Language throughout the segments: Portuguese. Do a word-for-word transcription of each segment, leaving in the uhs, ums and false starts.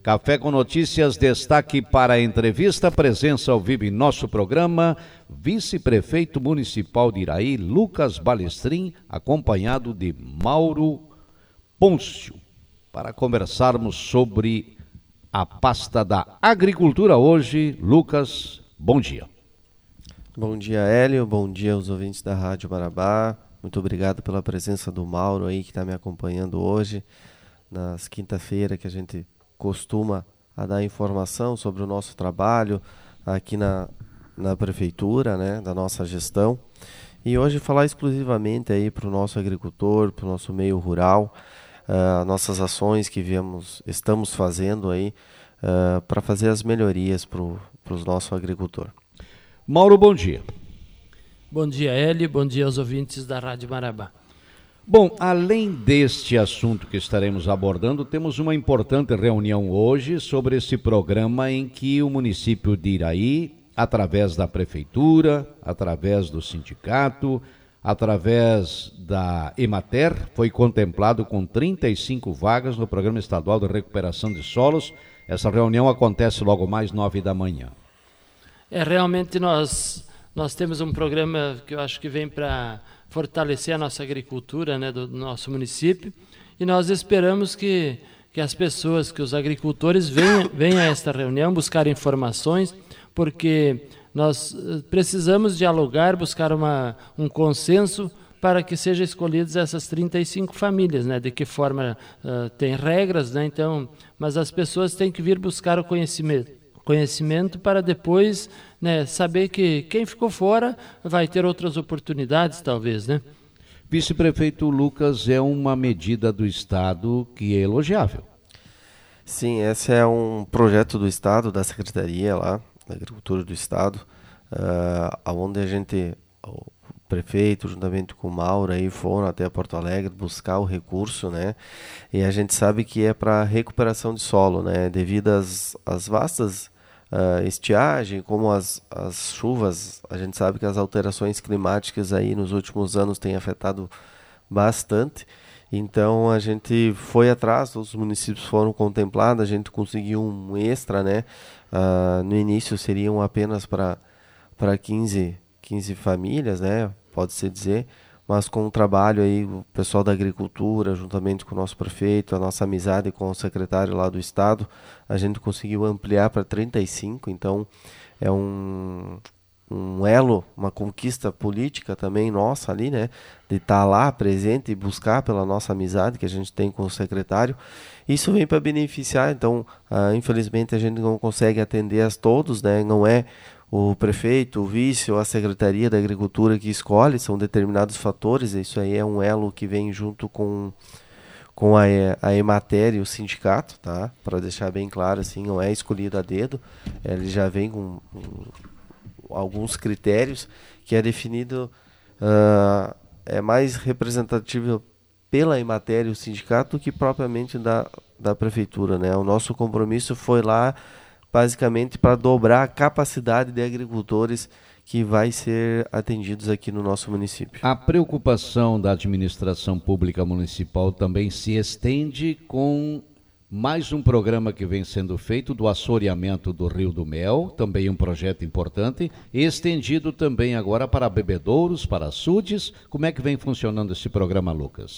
Café com Notícias, destaque para a entrevista, presença ao vivo em nosso programa, vice-prefeito municipal de Iraí, Lucas Balestrin, acompanhado de Mauro Pôncio, para conversarmos sobre a pasta da agricultura hoje. Lucas, bom dia. Bom dia, Hélio, bom dia aos ouvintes da Rádio Marabá, muito obrigado pela presença do Mauro aí que está me acompanhando hoje, nas quinta-feira que a gente costuma a dar informação sobre o nosso trabalho aqui na, na prefeitura, né, da nossa gestão, e hoje falar exclusivamente aí para o nosso agricultor, para o nosso meio rural, uh, nossas ações que viemos, estamos fazendo aí uh, para fazer as melhorias para o nosso agricultor. Mauro, bom dia. Bom dia, Hélio, bom dia aos ouvintes da Rádio Marabá. Bom, além deste assunto que estaremos abordando, temos uma importante reunião hoje sobre esse programa em que o município de Iraí, através da prefeitura, através do sindicato, através da Emater, foi contemplado com trinta e cinco vagas no Programa Estadual de Recuperação de Solos. Essa reunião acontece logo mais nove da manhã. É, realmente nós, nós temos um programa que eu acho que vem para fortalecer a nossa agricultura, né, do, do nosso município, e nós esperamos que, que as pessoas, que os agricultores venham, venham a esta reunião buscar informações, porque nós precisamos dialogar, buscar uma, um consenso para que sejam escolhidas essas trinta e cinco famílias, né, de que forma uh, tem regras, né, então, mas as pessoas têm que vir buscar o conhecimento. conhecimento para depois, né, saber que quem ficou fora vai ter outras oportunidades, talvez, né? Vice-prefeito Lucas, é uma medida do Estado que é elogiável. Sim, esse é um projeto do Estado, da Secretaria lá, da Agricultura do Estado, uh, onde a gente, o prefeito, juntamente com o Mauro, aí foram até Porto Alegre buscar o recurso, né? E a gente sabe que é para recuperação de solo, né? Devido às, às vastas Uh, estiagem, como as, as chuvas, a gente sabe que as alterações climáticas aí nos últimos anos têm afetado bastante, então a gente foi atrás, os municípios foram contemplados, a gente conseguiu um extra, né? Uh, no início seriam apenas para para quinze, quinze famílias, né? Pode-se dizer, mas com o trabalho aí, o pessoal da agricultura, juntamente com o nosso prefeito, a nossa amizade com o secretário lá do estado, a gente conseguiu ampliar para trinta e cinco, então é um, um elo, uma conquista política também nossa ali, né, de estar lá presente e buscar pela nossa amizade que a gente tem com o secretário. Isso vem para beneficiar, então, uh, infelizmente a gente não consegue atender a todos, né, não é o prefeito, o vice ou a Secretaria da Agricultura que escolhe, são determinados fatores, isso aí é um elo que vem junto com, com a, a Emater e o sindicato, tá? Para deixar bem claro, assim, não é escolhido a dedo, ele já vem com, com alguns critérios que é definido, uh, é mais representativo pela Emater e o sindicato do que propriamente da, da prefeitura, né? O nosso compromisso foi lá basicamente para dobrar a capacidade de agricultores que vai ser atendidos aqui no nosso município. A preocupação da administração pública municipal também se estende com mais um programa que vem sendo feito do assoreamento do Rio do Mel, também um projeto importante, estendido também agora para bebedouros, para açudes. Como é que vem funcionando esse programa, Lucas?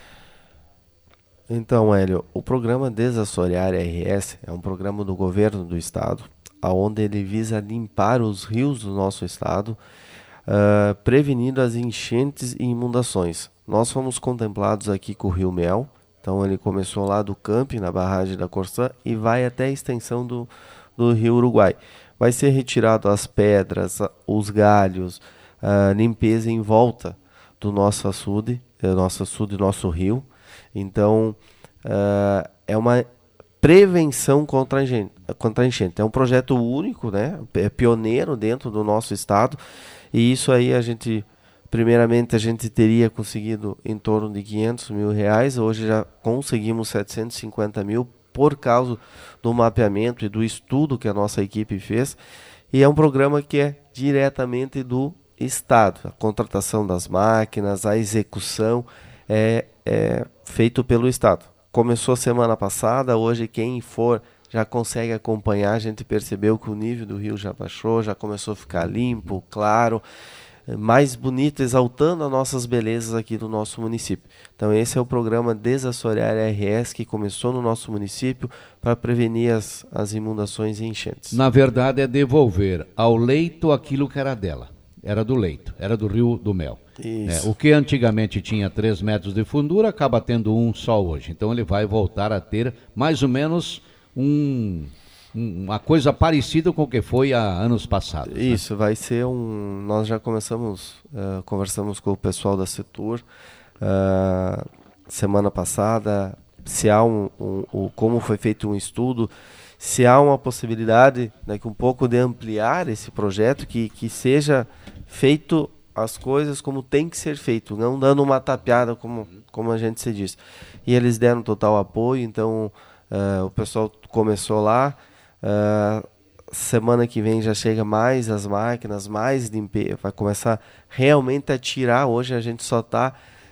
Então, Hélio, o programa Desassorear R S é um programa do governo do estado, onde ele visa limpar os rios do nosso estado, uh, prevenindo as enchentes e inundações. Nós fomos contemplados aqui com o Rio Mel, então ele começou lá do camping, na barragem da Corsã, e vai até a extensão do, do Rio Uruguai. Vai ser retirado as pedras, os galhos, a limpeza em volta do nosso açude, nosso açude, nosso rio. Então, uh, é uma prevenção contra a, enchente, contra a enchente. É um projeto único, né? É pioneiro dentro do nosso estado. E isso aí a gente, primeiramente, a gente teria conseguido em torno de quinhentos mil reais. Hoje já conseguimos setecentos e cinquenta mil por causa do mapeamento e do estudo que a nossa equipe fez. E é um programa que é diretamente do estado. A contratação das máquinas, a execução é, é feito pelo estado. Começou semana passada, hoje quem for já consegue acompanhar, a gente percebeu que o nível do rio já baixou, já começou a ficar limpo, claro, mais bonito, exaltando as nossas belezas aqui do nosso município. Então esse é o programa Desassorear R S, que começou no nosso município para prevenir as, as inundações e enchentes. Na verdade é devolver ao leito aquilo que era dela, era do leito, era do Rio do Mel. É, o que antigamente tinha três metros de fundura acaba tendo um só hoje. Então ele vai voltar a ter mais ou menos um... uma coisa parecida com o que foi há anos passados. Isso, né? Vai ser um... Nós já começamos, uh, conversamos com o pessoal da Setur, uh, semana passada, se há um, um, um, como foi feito um estudo, se há uma possibilidade, né, que um pouco de ampliar esse projeto, que, que seja feito as coisas como tem que ser feito, não dando uma tapeada, como, como a gente se diz. E eles deram total apoio, então uh, o pessoal começou lá. Uh, semana que vem já chega mais as máquinas, mais limpeza, vai começar realmente a tirar. Hoje a gente só está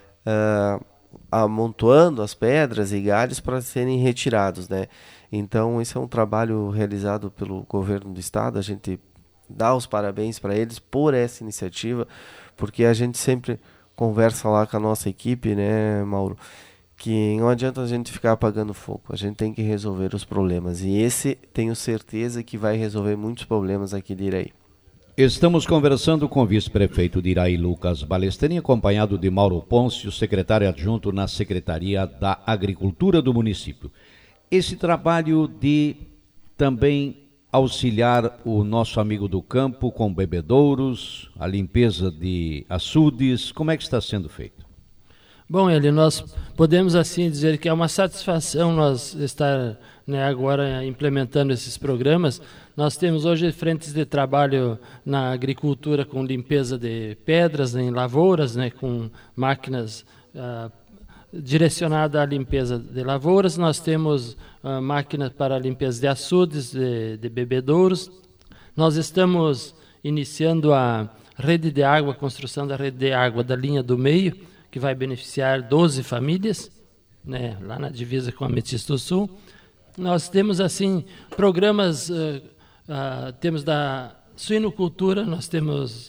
uh, amontoando as pedras e galhos para serem retirados, né? Então esse é um trabalho realizado pelo governo do estado. A gente dá os parabéns para eles por essa iniciativa, porque a gente sempre conversa lá com a nossa equipe, né, Mauro, que não adianta a gente ficar apagando fogo, a gente tem que resolver os problemas, e esse tenho certeza que vai resolver muitos problemas aqui de Iraí. Estamos conversando com o vice-prefeito de Iraí, Lucas Balestrin, acompanhado de Mauro Pôncio, secretário adjunto na Secretaria da Agricultura do município. Esse trabalho de também auxiliar o nosso amigo do campo com bebedouros, a limpeza de açudes, como é que está sendo feito? Bom, Eli, nós podemos assim dizer que é uma satisfação nós estar, né, agora implementando esses programas. Nós temos hoje frentes de trabalho na agricultura com limpeza de pedras, né, em lavouras, né, com máquinas ah, direcionadas à limpeza de lavouras. Nós temos ah, máquinas para limpeza de açudes, de, de bebedouros. Nós estamos iniciando a rede de água, a construção da rede de água da linha do meio, que vai beneficiar doze famílias, né, lá na divisa com a Mestiço do Sul. Nós temos, assim, programas, uh, uh, temos da suinocultura, nós temos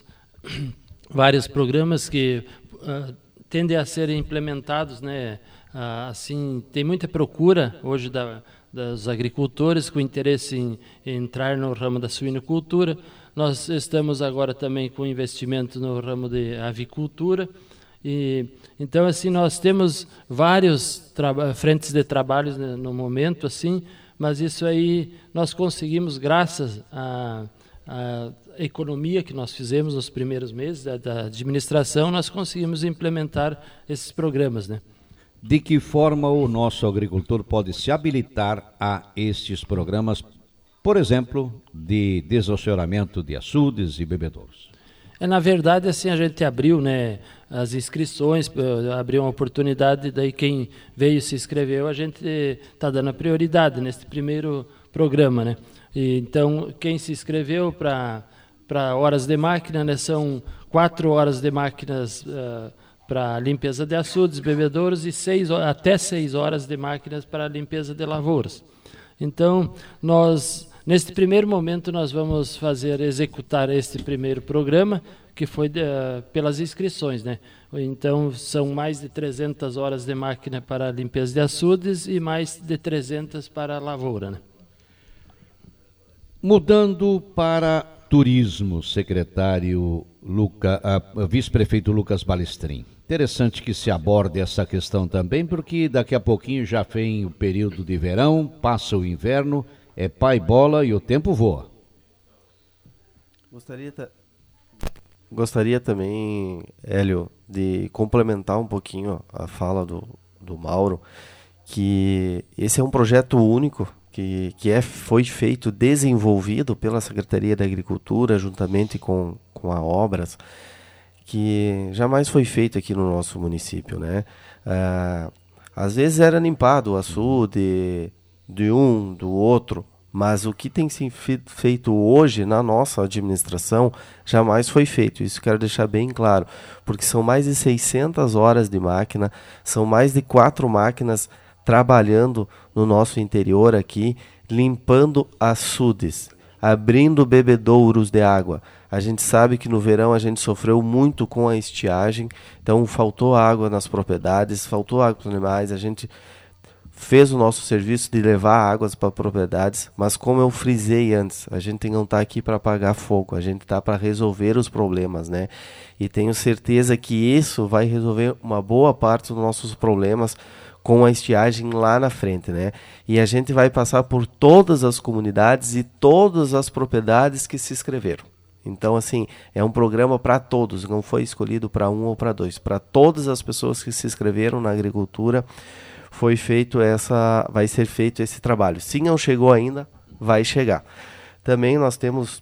vários programas que uh, tendem a ser implementados, né, uh, assim, tem muita procura hoje da, dos agricultores com interesse em, em entrar no ramo da suinocultura. Nós estamos agora também com investimento no ramo de avicultura. E, então, assim, nós temos vários frentes de trabalho, né, no momento, assim, mas isso aí nós conseguimos, graças à, à economia que nós fizemos nos primeiros meses da, da administração, nós conseguimos implementar esses programas, né? De que forma o nosso agricultor pode se habilitar a estes programas, por exemplo, de desassoreamento de açudes e bebedouros? É, na verdade, assim, a gente abriu, né, as inscrições, abriu uma oportunidade, daí quem veio se inscreveu, a gente está dando a prioridade nesse primeiro programa, né? E, então, quem se inscreveu para para horas de máquina, né, são quatro horas de máquinas uh, para limpeza de açudes, bebedouros, e seis, até seis horas de máquinas para limpeza de lavouras. Então, nós... Neste primeiro momento, nós vamos fazer, executar este primeiro programa, que foi de, uh, pelas inscrições, né? Então, são mais de trezentas horas de máquina para limpeza de açudes e mais de trezentas para a lavoura, né? Mudando para turismo, secretário Luca, uh, vice-prefeito Lucas Balestrin. Interessante que se aborde essa questão também, porque daqui a pouquinho já vem o período de verão, passa o inverno, é pai bola e o tempo voa. Gostaria, ta... Gostaria também, Hélio, de complementar um pouquinho a fala do, do Mauro, que esse é um projeto único que, que é, foi feito, desenvolvido pela Secretaria da Agricultura, juntamente com, com a Obras, que jamais foi feito aqui no nosso município, né? Ah, às vezes era limpado o açude de um, do outro, mas o que tem sido feito hoje na nossa administração jamais foi feito. Isso quero deixar bem claro, porque são mais de seiscentas horas de máquina, são mais de quatro máquinas trabalhando no nosso interior aqui, limpando açudes, abrindo bebedouros de água. A gente sabe que no verão a gente sofreu muito com a estiagem, então faltou água nas propriedades, faltou água para os animais, a gente fez o nosso serviço de levar águas para propriedades, mas como eu frisei antes, a gente não está aqui para apagar fogo, a gente está para resolver os problemas, né? E tenho certeza que isso vai resolver uma boa parte dos nossos problemas com a estiagem lá na frente, né? E a gente vai passar por todas as comunidades e todas as propriedades que se inscreveram. Então, assim, é um programa para todos, não foi escolhido para um ou para dois, para todas as pessoas que se inscreveram na agricultura. Foi feito essa, vai ser feito esse trabalho. Se não chegou ainda, vai chegar. Também nós temos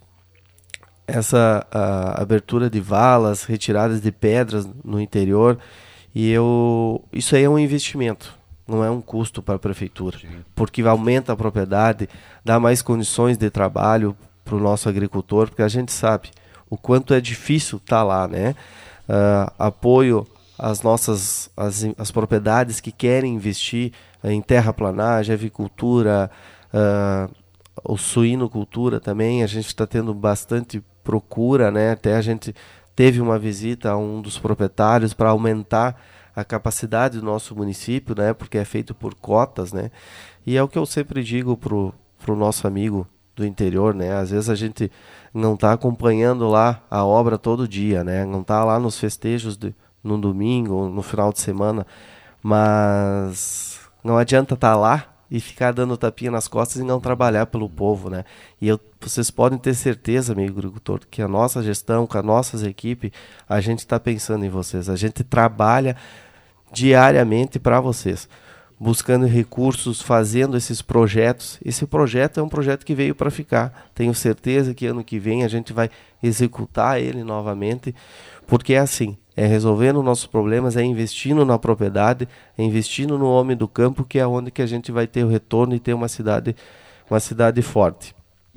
essa a, abertura de valas, retiradas de pedras no interior, e eu, isso aí é um investimento, não é um custo para a prefeitura, Sim. porque aumenta a propriedade, dá mais condições de trabalho para o nosso agricultor, porque a gente sabe o quanto é difícil estar lá, né? Uh, apoio as nossas as, as propriedades que querem investir em terraplanagem, avicultura, uh, o suinocultura também, a gente está tendo bastante procura, né? Até a gente teve uma visita a um dos proprietários para aumentar a capacidade do nosso município, né? Porque é feito por cotas, né? E é o que eu sempre digo pro pro nosso amigo do interior, né? Às vezes a gente não está acompanhando lá a obra todo dia, né? Não está lá nos festejos de no domingo ou no final de semana, mas não adianta estar lá e ficar dando tapinha nas costas e não trabalhar pelo povo, né? E eu, vocês podem ter certeza, amigo agricultor, que a nossa gestão, com as nossas equipes, a gente está pensando em vocês, a gente trabalha diariamente para vocês, buscando recursos, fazendo esses projetos. Esse projeto é um projeto que veio para ficar, tenho certeza que ano que vem a gente vai executar ele novamente, porque é assim, é resolvendo nossos problemas, é investindo na propriedade, é investindo no homem do campo, que é onde que a gente vai ter o retorno e ter uma cidade, uma cidade forte.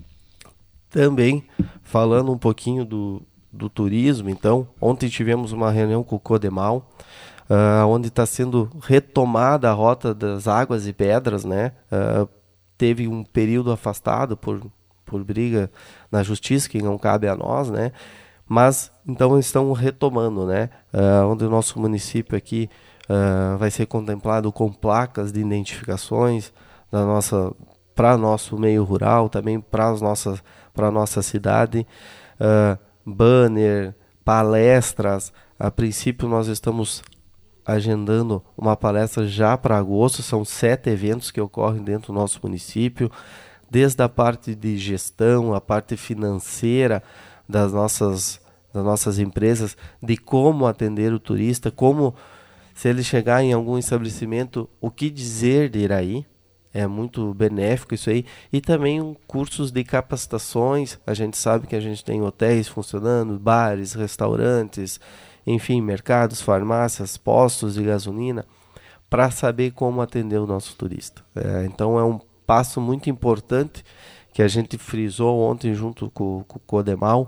Também, falando um pouquinho do, do turismo, então, ontem tivemos uma reunião com o Codemal, uh, onde está sendo retomada a rota das águas e pedras, né? Uh, teve um período afastado por, por briga na justiça, que não cabe a nós, né? Mas, então, estão retomando, né? Uh, onde o nosso município aqui uh, vai ser contemplado com placas de identificações da nossa, para nosso meio rural, também para as nossas, para a nossa cidade. Uh, banner, palestras. A princípio, nós estamos agendando uma palestra já para agosto. São sete eventos que ocorrem dentro do nosso município, desde a parte de gestão, a parte financeira, das nossas, das nossas empresas, de como atender o turista, como, se ele chegar em algum estabelecimento, o que dizer de Iraí, é muito benéfico isso aí, e também um, cursos de capacitações. A gente sabe que a gente tem hotéis funcionando, bares, restaurantes, enfim, mercados, farmácias, postos de gasolina, para saber como atender o nosso turista. É, então é um passo muito importante que a gente frisou ontem junto com, com o Codemal,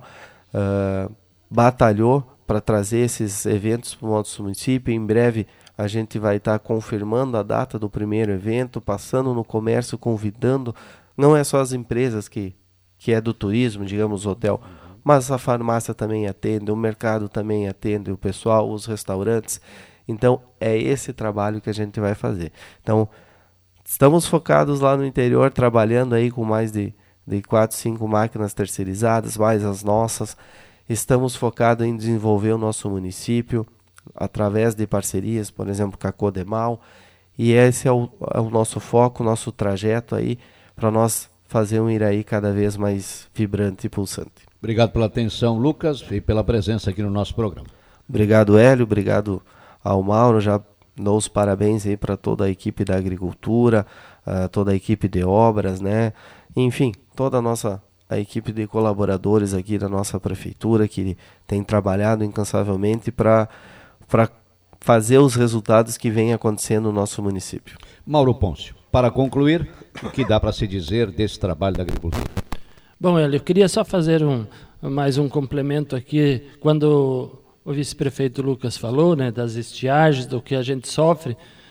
uh, batalhou para trazer esses eventos para o nosso município. Em breve a gente vai estar tá confirmando a data do primeiro evento, passando no comércio, convidando, não é só as empresas que, que é do turismo, digamos, o hotel, mas a farmácia também atende, o mercado também atende, o pessoal, os restaurantes. Então é esse trabalho que a gente vai fazer. Então, estamos focados lá no interior, trabalhando aí com mais de, de quatro, cinco máquinas terceirizadas, mais as nossas. Estamos focados em desenvolver o nosso município, através de parcerias, por exemplo, com a Codemal. E esse é o, é o nosso foco, o nosso trajeto aí, para nós fazer um Iraí cada vez mais vibrante e pulsante. Obrigado pela atenção, Lucas, e pela presença aqui no nosso programa. Obrigado, Hélio, obrigado ao Mauro, já dou os parabéns aí para toda a equipe da agricultura, uh, toda a equipe de obras, né? Enfim, toda a nossa a equipe de colaboradores aqui da nossa prefeitura que tem trabalhado incansavelmente para para fazer os resultados que vêm acontecendo no nosso município. Mauro Pôncio, para concluir, o que dá para se dizer desse trabalho da agricultura? Bom, Hélio, eu queria só fazer um, mais um complemento aqui. Quando o vice-prefeito Lucas falou, né, das estiagens, do que a gente sofre,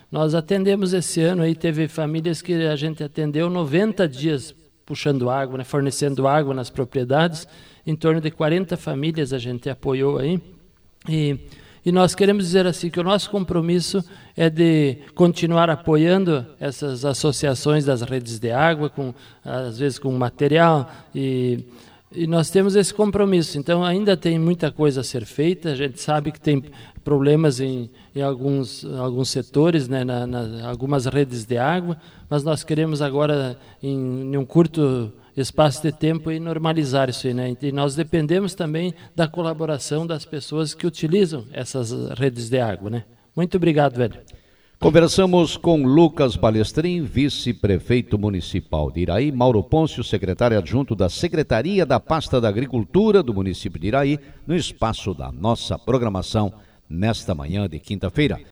Nós atendemos esse ano, aí teve famílias que a gente atendeu noventa dias puxando água, né, fornecendo água nas propriedades, em torno de quarenta famílias a gente apoiou aí, e, e nós queremos dizer assim, que o nosso compromisso é de continuar apoiando essas associações das redes de água, com, às vezes com material, e, e nós temos esse compromisso. Então ainda tem muita coisa a ser feita, a gente sabe que tem problemas em, em alguns, alguns setores, né, na, na, algumas redes de água, mas nós queremos agora, em, em um curto espaço de tempo, e normalizar isso aí, né? E nós dependemos também da colaboração das pessoas que utilizam essas redes de água, né? Muito obrigado, velho. Conversamos com Lucas Balestrin, vice-prefeito municipal de Iraí, Mauro Pôncio, secretário adjunto da Secretaria da Pasta da Agricultura do município de Iraí, no espaço da nossa programação nesta manhã de quinta-feira.